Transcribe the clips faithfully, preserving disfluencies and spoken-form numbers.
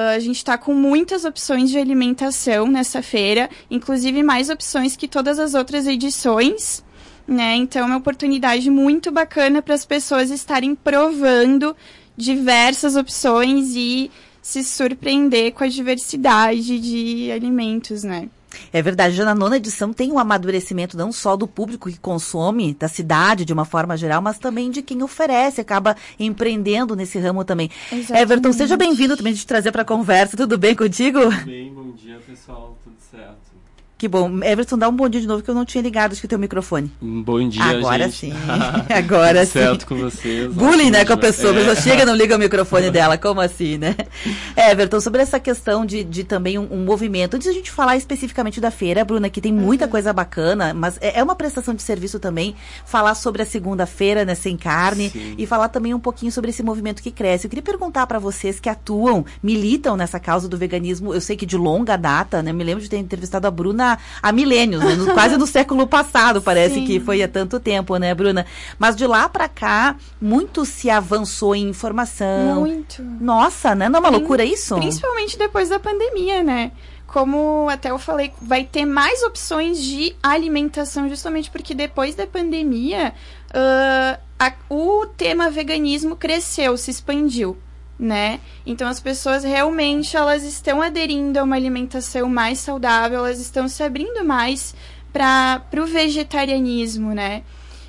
Uh, a gente está com muitas opções de alimentação nessa feira, inclusive mais opções que todas as outras edições, né? Então é uma oportunidade muito bacana para as pessoas estarem provando diversas opções e se surpreender com a diversidade de alimentos, né? É verdade, já na nona edição tem um amadurecimento não só do público que consome, da cidade de uma forma geral, mas também de quem oferece, acaba empreendendo nesse ramo também. Exatamente. Everton, seja bem-vindo também de te trazer para a conversa. Tudo bem contigo? Tudo bem, bom dia pessoal, tudo certo. Que bom. Everton, dá um bom dia de novo, que eu não tinha ligado acho que o teu microfone. Um bom dia, Agora gente. sim. Agora sim. Certo com vocês. Bullying, né, com a pessoa. A pessoa é. chega e não liga o microfone dela. Como assim, né? Everton, sobre essa questão de, de também um, um movimento. Antes de a gente falar especificamente da feira, Bruna, que tem muita uhum. coisa bacana, mas é, é uma prestação de serviço também falar sobre a segunda-feira, né, sem carne, Sim. e falar também um pouquinho sobre esse movimento que cresce. Eu queria perguntar para vocês que atuam, militam nessa causa do veganismo, eu sei que de longa data, né? Me lembro de ter entrevistado a Bruna há milênios. No, quase no século passado, parece Sim. que foi há tanto tempo, né, Bruna? Mas de lá para cá, muito se avançou em informação. Muito. Nossa, né? Não é uma loucura isso? Principalmente depois da pandemia, né? Como até eu falei, vai ter mais opções de alimentação, justamente porque depois da pandemia, uh, a, o tema veganismo cresceu, se expandiu. Né? Então as pessoas realmente elas estão aderindo a uma alimentação mais saudável, elas estão se abrindo mais para o vegetarianismo, né?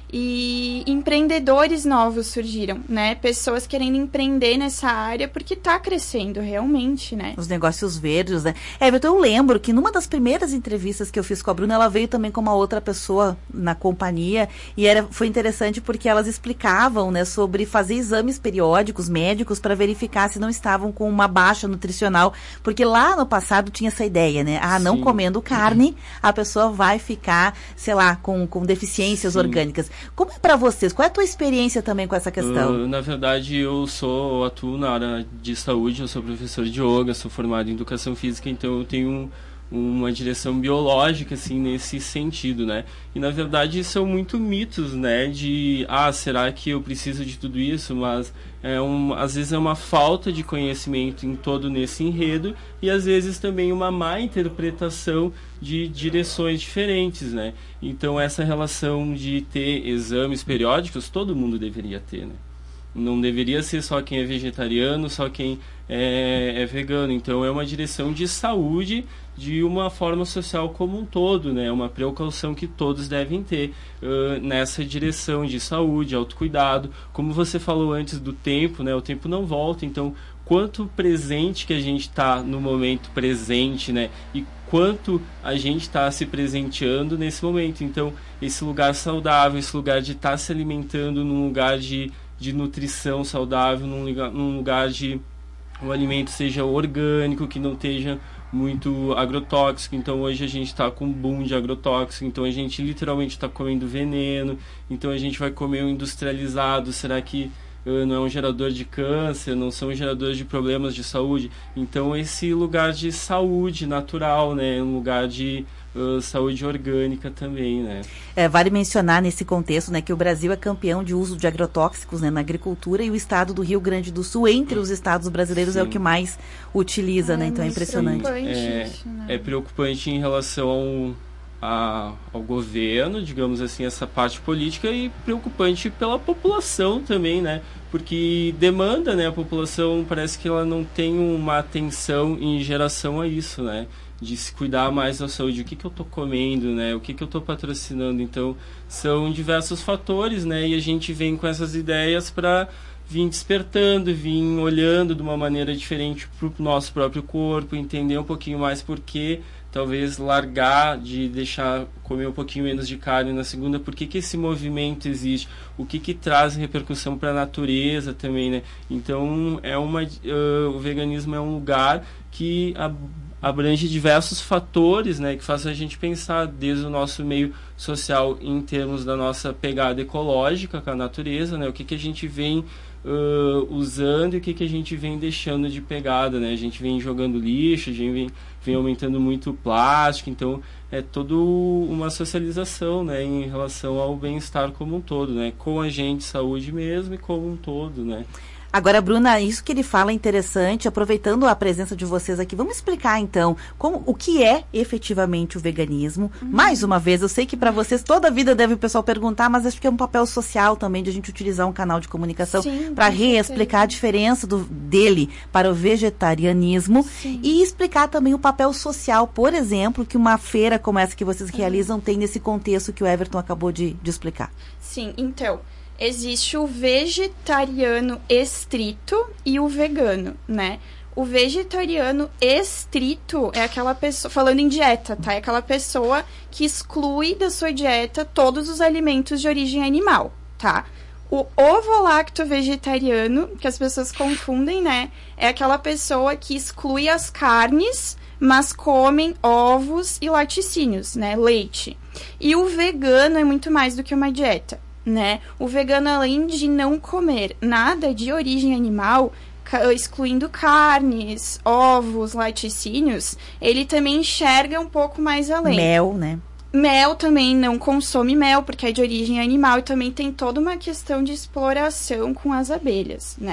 E empreendedores novos surgiram, né? Pessoas querendo empreender nessa área porque está crescendo realmente, né? Os negócios verdes, né? Everton, eu lembro que numa das primeiras entrevistas que eu fiz com a Bruna, ela veio também com uma outra pessoa na companhia e era, foi interessante porque elas explicavam, né, sobre fazer exames periódicos médicos para verificar se não estavam com uma baixa nutricional, porque lá no passado tinha essa ideia, né? Ah, não Sim. comendo carne, a pessoa vai ficar, sei lá, com, com deficiências Sim. orgânicas. Como é para vocês? Qual é a tua experiência também com essa questão? Uh, na verdade, eu sou, eu atuo na área de saúde, eu sou professor de yoga, sou formado em educação física, então eu tenho um, uma direção biológica, assim, nesse sentido, né? E, na verdade, são muito mitos, né? De, ah, será que eu preciso de tudo isso? Mas, é um, às vezes, é uma falta de conhecimento em todo nesse enredo e, às vezes, também uma má interpretação de direções diferentes, né? Então, essa relação de ter exames periódicos, todo mundo deveria ter, né? Não deveria ser só quem é vegetariano, só quem é, é vegano. Então, é uma direção de saúde de uma forma social como um todo, né? Uma precaução que todos devem ter uh, nessa direção de saúde, autocuidado. Como você falou antes do tempo, né? O tempo não volta, então quanto presente que a gente está no momento presente, né? E quanto a gente está se presenteando nesse momento. Então, esse lugar saudável, esse lugar de estar tá se alimentando num lugar de, de nutrição saudável, num lugar, num lugar de o alimento seja orgânico, que não esteja muito agrotóxico. Então hoje a gente está com um boom de agrotóxico, então a gente literalmente está comendo veneno, então a gente vai comer o industrializado, será que uh, não é um gerador de câncer, não são geradores de problemas de saúde? Então esse lugar de saúde natural, né, um lugar de Uh, saúde orgânica também, né? É, vale mencionar nesse contexto, né, que o Brasil é campeão de uso de agrotóxicos, né, na agricultura, e o estado do Rio Grande do Sul, entre os estados brasileiros, Sim. é o que mais utiliza, é, né? Então é impressionante. É, isso, né? é preocupante em relação ao, a, ao governo, digamos assim, essa parte política, e preocupante pela população também, né? Porque demanda, né? A população parece que ela não tem uma atenção em geração a isso, né? De se cuidar mais da saúde, o que que eu tô comendo, né? O que que eu tô patrocinando. Então, são diversos fatores, né? E a gente vem com essas ideias para vir despertando, vir olhando de uma maneira diferente pro nosso próprio corpo, entender um pouquinho mais por que talvez largar de deixar comer um pouquinho menos de carne na segunda, por que que esse movimento existe, o que que traz repercussão para a natureza também, né? Então, é uma, uh, o veganismo é um lugar que a abrange diversos fatores, né, que fazem a gente pensar desde o nosso meio social em termos da nossa pegada ecológica com a natureza, né, o que que a gente vem uh, usando e o que que a gente vem deixando de pegada, né, a gente vem jogando lixo, a gente vem, vem aumentando muito o plástico, então é toda uma socialização, né, em relação ao bem-estar como um todo, né, com a gente, saúde mesmo, e como um todo, né. Agora, Bruna, isso que ele fala é interessante, aproveitando a presença de vocês aqui, vamos explicar então como, o que é efetivamente o veganismo. Uhum. Mais uma vez, eu sei que para vocês toda a vida deve o pessoal perguntar, mas acho que é um papel social também de a gente utilizar um canal de comunicação para reexplicar a diferença do, dele para o vegetarianismo. Sim. E explicar também o papel social, por exemplo, que uma feira como essa que vocês realizam uhum. tem nesse contexto que o Everton acabou de, de explicar. Sim, então... existe o vegetariano estrito e o vegano, né? O vegetariano estrito é aquela pessoa, falando em dieta, tá? É aquela pessoa que exclui da sua dieta todos os alimentos de origem animal, tá? O ovo-lacto vegetariano, que as pessoas confundem, né? É aquela pessoa que exclui as carnes, mas comem ovos e laticínios, né? Leite. E o vegano é muito mais do que uma dieta. Né? O vegano, além de não comer nada de origem animal, ca- excluindo carnes, ovos, laticínios, ele também enxerga um pouco mais além. Mel, né? Mel também não consome mel, porque é de origem animal, e também tem toda uma questão de exploração com as abelhas, né?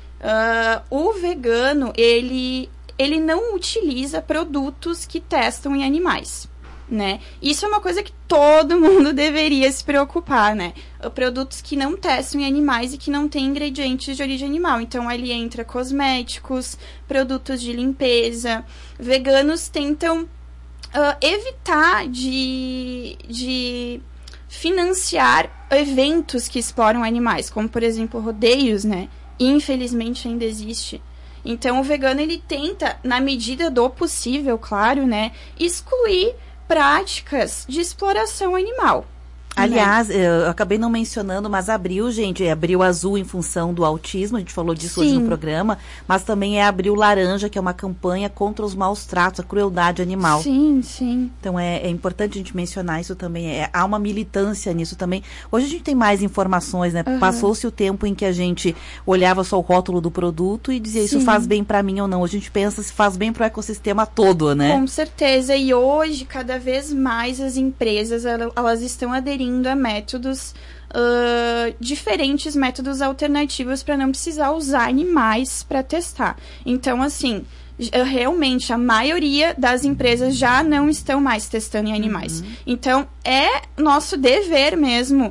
Uh, o vegano, ele, ele não utiliza produtos que testam em animais. Né? Isso é uma coisa que todo mundo deveria se preocupar, né? Produtos que não testam em animais e que não têm ingredientes de origem animal. Então, ali entra cosméticos, produtos de limpeza. Veganos tentam uh, evitar de, de financiar eventos que exploram animais, como, por exemplo, rodeios, né? Infelizmente, ainda existe. Então, o vegano, ele tenta, na medida do possível, claro, né? Excluir práticas de exploração animal. Aliás, né? Eu acabei não mencionando, mas Abril, gente, é Abril Azul em função do autismo, a gente falou disso Sim. hoje no programa, mas também é Abril Laranja, que é uma campanha contra os maus tratos, a crueldade animal. Sim, sim. Então é, é importante a gente mencionar isso também, é, há uma militância nisso também. Hoje a gente tem mais informações, né? Uhum. Passou-se o tempo em que a gente olhava só o rótulo do produto e dizia Sim. isso faz bem para mim ou não. Hoje a gente pensa se faz bem para o ecossistema todo, né? Com certeza, e hoje cada vez mais as empresas, elas estão aderindo a métodos uh, diferentes, métodos alternativos para não precisar usar animais para testar. Então, assim, realmente a maioria das empresas já não estão mais testando em animais. Uhum. Então, é nosso dever mesmo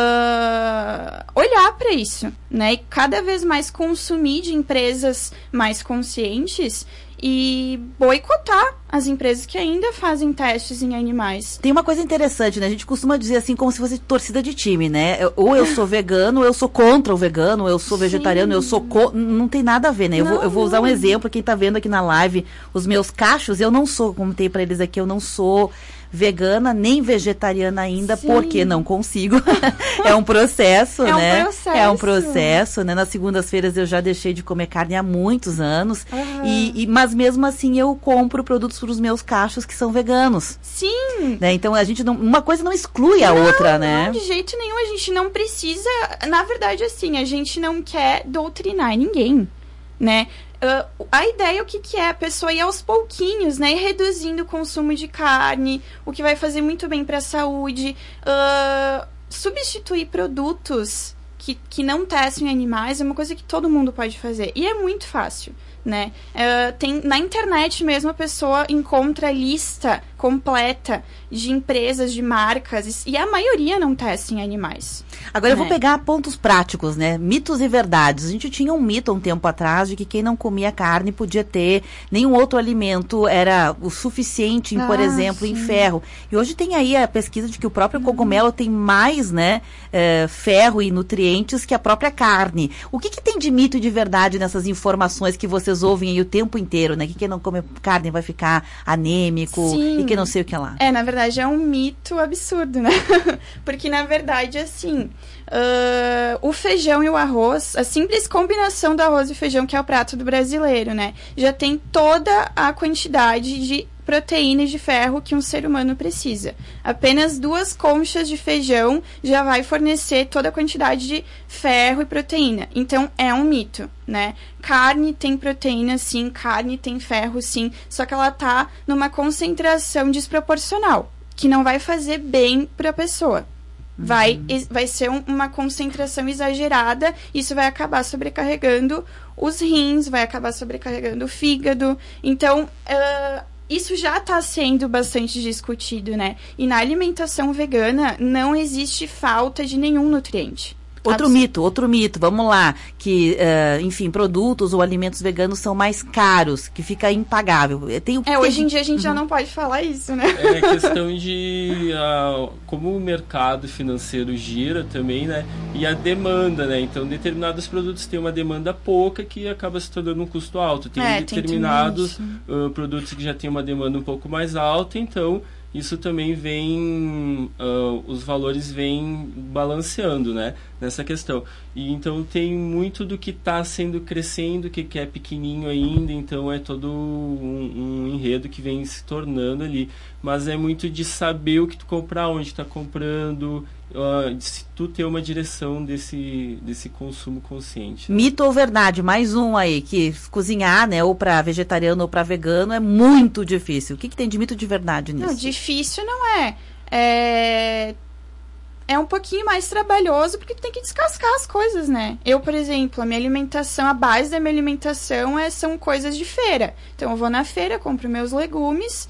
uh, olhar para isso, né? E cada vez mais consumir de empresas mais conscientes e boicotar as empresas que ainda fazem testes em animais. Tem uma coisa interessante, né? A gente costuma dizer assim como se fosse torcida de time, né? Ou eu sou vegano, ou eu sou contra o vegano, ou eu sou vegetariano, Sim. eu sou... Co... Não tem nada a ver, né? Eu, não, vou, eu vou usar um exemplo, quem tá vendo aqui na live, os meus cachos, eu não sou, como tem pra eles aqui, eu não sou vegana nem vegetariana ainda, Sim. porque não consigo. É um processo, é né? Um processo. É um processo, né? Nas segundas-feiras eu já deixei de comer carne há muitos anos. Uhum. E, e, mas mesmo assim eu compro produtos para os meus cachos que são veganos. Sim! Né? Então a gente não. Uma coisa não exclui a não, outra, né? Não, de jeito nenhum. A gente não precisa. Na verdade, assim, a gente não quer doutrinar ninguém, né? Uh, a ideia, o que, que é? A pessoa ir aos pouquinhos, né? Ir reduzindo o consumo de carne, o que vai fazer muito bem para a saúde. Uh, substituir produtos que, que não testem em animais é uma coisa que todo mundo pode fazer. E é muito fácil, né? Uh, tem, na internet mesmo a pessoa encontra a lista completa de empresas, de marcas, e a maioria não testa em animais. Agora, né? Eu vou pegar pontos práticos, né? Mitos e verdades. A gente tinha um mito há um tempo atrás de que quem não comia carne podia ter nenhum outro alimento, era o suficiente, em, ah, por exemplo, sim. em ferro. E hoje tem aí a pesquisa de que o próprio cogumelo uhum. tem mais, né, é, ferro e nutrientes que a própria carne. O que, que tem de mito e de verdade nessas informações que vocês ouvem aí o tempo inteiro, né? Que quem não come carne vai ficar anêmico sim. e que não sei o que lá. É, na verdade, é um mito absurdo, né? Porque, na verdade, assim, uh, o feijão e o arroz, a simples combinação do arroz e feijão, que é o prato do brasileiro, né? Já tem toda a quantidade de proteína e de ferro que um ser humano precisa. Apenas duas conchas de feijão já vai fornecer toda a quantidade de ferro e proteína. Então, é um mito, né? Carne tem proteína, sim. Carne tem ferro, sim. Só que ela tá numa concentração desproporcional, que não vai fazer bem para a pessoa, Vai, vai ser um, uma concentração exagerada, isso vai acabar sobrecarregando os rins, vai acabar sobrecarregando o fígado. Então, uh, isso já está sendo bastante discutido, né? E na alimentação vegana não existe falta de nenhum nutriente. Outro Absol- mito, outro mito, vamos lá, que, uh, enfim, produtos ou alimentos veganos são mais caros, que fica impagável. Tem o É, hoje em dia a gente uhum. já não pode falar isso, né? É questão de uh, como o mercado financeiro gira também, né? E a demanda, né? Então, determinados produtos têm uma demanda pouca que acaba se tornando um custo alto. Tem é, determinados tem uh, produtos que já têm uma demanda um pouco mais alta, então isso também vem, uh, os valores vêm balanceando, né, nessa questão. E então tem muito do que está sendo crescendo, que, que é pequenininho ainda, então é todo um, um enredo que vem se tornando ali. Mas é muito de saber o que tu comprar, onde está comprando, uh, se tu ter uma direção desse, desse consumo consciente. Né? Mito ou verdade? Mais um aí, que cozinhar, né, ou para vegetariano ou para vegano é muito difícil. O que, que tem de mito de verdade nisso? Não, difícil não é. É... É um pouquinho mais trabalhoso porque tu tem que descascar as coisas, né? Eu, por exemplo, a minha alimentação, a base da minha alimentação é, são coisas de feira. Então, eu vou na feira, compro meus legumes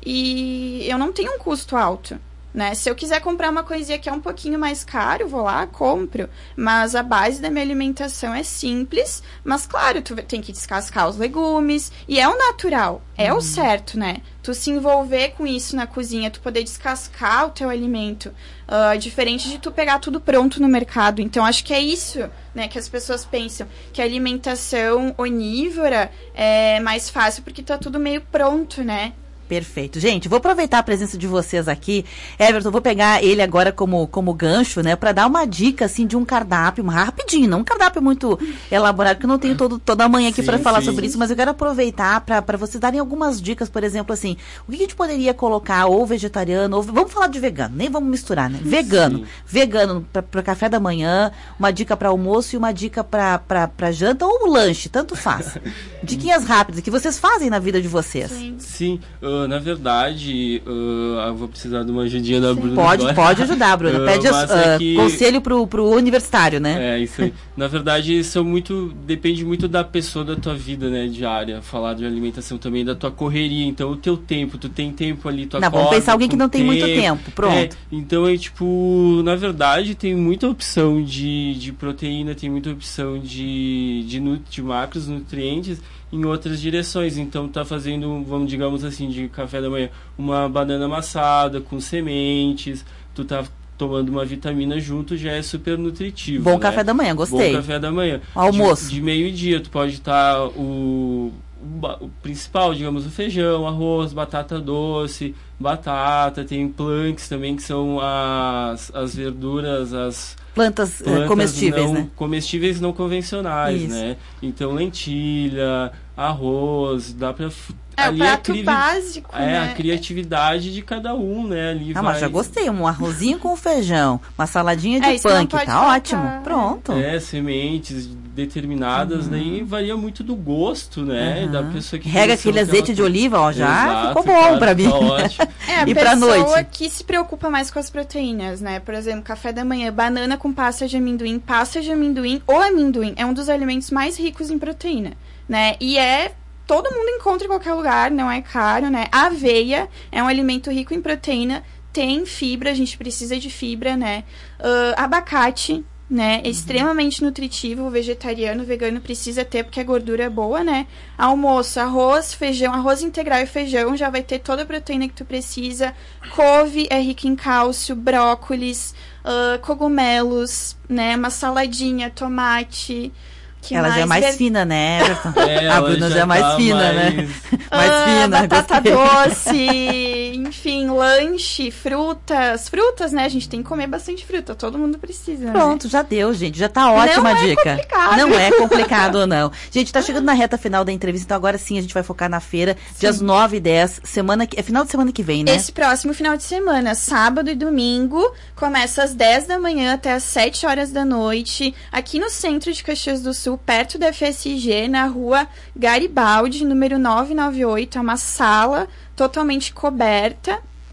e eu não tenho um custo alto, né? Se eu quiser comprar uma coisinha que é um pouquinho mais caro, vou lá, compro. Mas a base da minha alimentação é simples, mas claro, tu tem que descascar os legumes e é o natural, é uhum. o certo, né? Tu se envolver com isso na cozinha, tu poder descascar o teu alimento, uh, diferente de tu pegar tudo pronto no mercado. Então, acho que é isso, né, que as pessoas pensam, que a alimentação onívora é mais fácil porque tá tudo meio pronto, né? Perfeito. Gente, vou aproveitar a presença de vocês aqui. Everton, vou pegar ele agora como, como gancho, né, para dar uma dica, assim, de um cardápio, rapidinho, não um cardápio muito elaborado, que eu não tenho todo, toda a manhã aqui para falar sim. sobre isso, mas eu quero aproveitar para vocês darem algumas dicas, por exemplo, assim, o que a gente poderia colocar, ou vegetariano, ou, vamos falar de vegano, nem vamos misturar, né? Vegano. Sim. Vegano para café da manhã, uma dica para almoço e uma dica para janta ou lanche, tanto faz. Diquinhas rápidas que vocês fazem na vida de vocês. Sim. Sim. Uh, na verdade, uh, eu vou precisar de uma ajudinha da Bruna. Pode, agora. pode ajudar, Bruna. Uh, Pede uh, é que... conselho pro, pro universitário, né? É, isso aí. Na verdade, são muito, depende muito da pessoa, da tua vida, né, diária. Falar de alimentação também, da tua correria. Então, o teu tempo, tu tem tempo ali, tu Não, acorda, vamos pensar alguém que não tem tempo. muito tempo, pronto. É, então, é tipo, na verdade, tem muita opção de, de proteína, tem muita opção de, de, nut- de macros, nutrientes, em outras direções. Então tá fazendo, vamos digamos assim, de café da manhã, uma banana amassada com sementes, tu tá tomando uma vitamina junto, já é super nutritivo. Bom, né? Café da manhã, gostei. Bom café da manhã. Almoço. De, de meio-dia, tu pode estar tá o, o, o principal, digamos, o feijão, arroz, batata doce, batata, tem planks também, que são as, as verduras, as plantas, plantas comestíveis, não, né? Comestíveis não convencionais, Isso. né? Então, lentilha, arroz, dá pra... É ali o prato a crivi... básico, é, né? a criatividade de cada um, né? Ali ah, vai... mas já gostei. Um arrozinho com feijão, uma saladinha de é, punk, tá faltar. ótimo. Pronto. É, sementes determinadas, uhum. daí varia muito do gosto, né? Uhum. Da pessoa que... Rega aquele azeite ela... de oliva, ó, já Exato, ficou bom claro, pra mim. Tá ótimo. É, a e pra pessoa noite? que se preocupa mais com as proteínas, né? Por exemplo, café da manhã, banana com pasta de amendoim, pasta de amendoim ou amendoim é um dos alimentos mais ricos em proteína, né? E é... todo mundo encontra em qualquer lugar, não é caro, né? A aveia é um alimento rico em proteína, tem fibra, a gente precisa de fibra, né? Uh, abacate, né? É extremamente nutritivo, o vegetariano, o vegano precisa ter, porque a gordura é boa, né? Almoço, arroz, feijão, arroz integral e feijão, já vai ter toda a proteína que tu precisa. Couve é rico em cálcio, brócolis, uh, cogumelos, né? Uma saladinha, tomate... Que ela mais? já é mais Be... fina, né, Everton? É, a Bruna já, já é mais tá fina, mais... né? mais ah, fina. Batata gostei. doce, enfim, lanche, frutas. Frutas, né? A gente tem que comer bastante fruta, todo mundo precisa. Pronto, né? já deu, gente. Já tá ótima não a dica. É complicado. Não é complicado, não. Gente, tá chegando na reta final da entrevista, então agora sim a gente vai focar na feira, sim. dias nove e dez, semana que... é final de semana que vem, né? Esse próximo final de semana, sábado e domingo, começa às dez da manhã até às sete horas da noite, aqui no centro de Caxias do Sul, perto da F S G, na rua Garibaldi, número novecentos e noventa e oito, é uma sala totalmente coberta.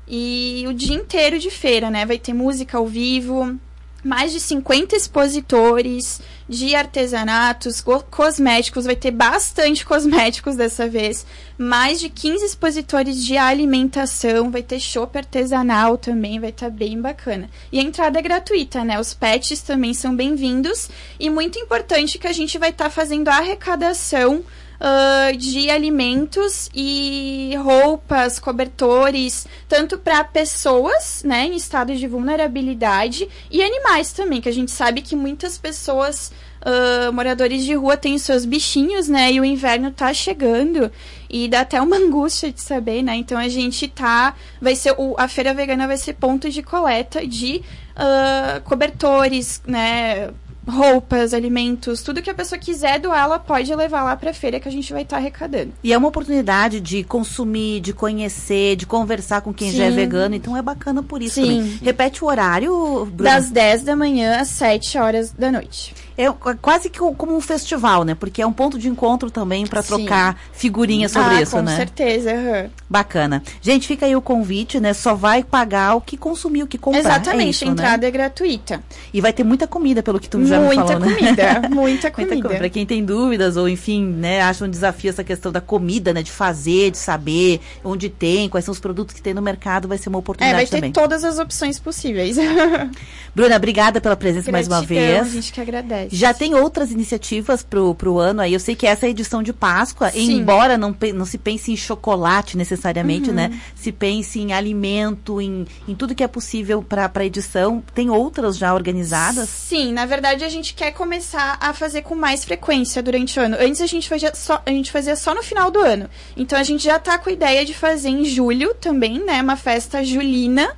E o dia inteiro de feira, né? Vai ter música ao vivo, mais de cinquenta expositores de artesanatos, cosméticos, vai ter bastante cosméticos dessa vez, mais de quinze expositores de alimentação, vai ter chopp artesanal também, vai estar tá bem bacana. E a entrada é gratuita, né? Os pets também são bem-vindos, e muito importante que a gente vai estar tá fazendo a arrecadação Uh, de alimentos e roupas, cobertores, tanto para pessoas, né, em estado de vulnerabilidade, e animais também, que a gente sabe que muitas pessoas, uh, moradores de rua, têm os seus bichinhos, né, e o inverno tá chegando, e dá até uma angústia de saber, né, então a gente tá, vai ser, o, a Feira Vegana vai ser ponto de coleta de uh, cobertores, né, roupas, alimentos, tudo que a pessoa quiser doar, ela pode levar lá pra feira que a gente vai estar tá arrecadando. E é uma oportunidade de consumir, de conhecer, de conversar com quem Sim. já é vegano, então é bacana por isso Sim. também. Repete o horário, Bruna. Das dez da manhã às sete horas da noite. É quase que como um festival, né? Porque é um ponto de encontro também para trocar figurinhas sobre ah, isso, com né? Com certeza. Uhum. Bacana. Gente, fica aí o convite, né? Só vai pagar o que consumir, o que comprar. Exatamente, é isso, a entrada né? é gratuita. E vai ter muita comida, pelo que tu já muita me falou, comida, né? Muita comida, muita comida. Para quem tem dúvidas ou, enfim, né, acha um desafio essa questão da comida, né? De fazer, de saber onde tem, quais são os produtos que tem no mercado, vai ser uma oportunidade também. É, vai também. ter todas as opções possíveis. Bruna, obrigada pela presença Gratidão, mais uma vez. A gente que agradece. Já tem outras iniciativas pro, pro ano aí. Eu sei que essa é a edição de Páscoa, Sim. embora não, não se pense em chocolate necessariamente, uhum. né? Se pense em alimento, em, em tudo que é possível para a edição. Tem outras já organizadas? Sim, na verdade a gente quer começar a fazer com mais frequência durante o ano. Antes a gente fazia só, a gente fazia só no final do ano. Então a gente já tá com a ideia de fazer em julho também, né? Uma festa julina.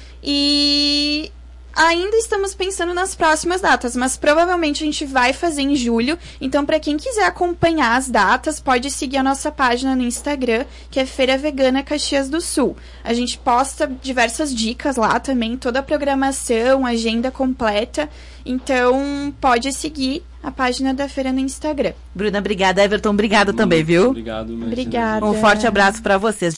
E ainda estamos pensando nas próximas datas, mas provavelmente a gente vai fazer em julho. Então, para quem quiser acompanhar as datas, pode seguir a nossa página no Instagram, que é Feira Vegana Caxias do Sul. A gente posta diversas dicas lá também, toda a programação, agenda completa. Então, pode seguir a página da feira no Instagram. Bruna, obrigada. Everton, obrigado também, viu? Obrigado. Obrigada. Um forte abraço para vocês.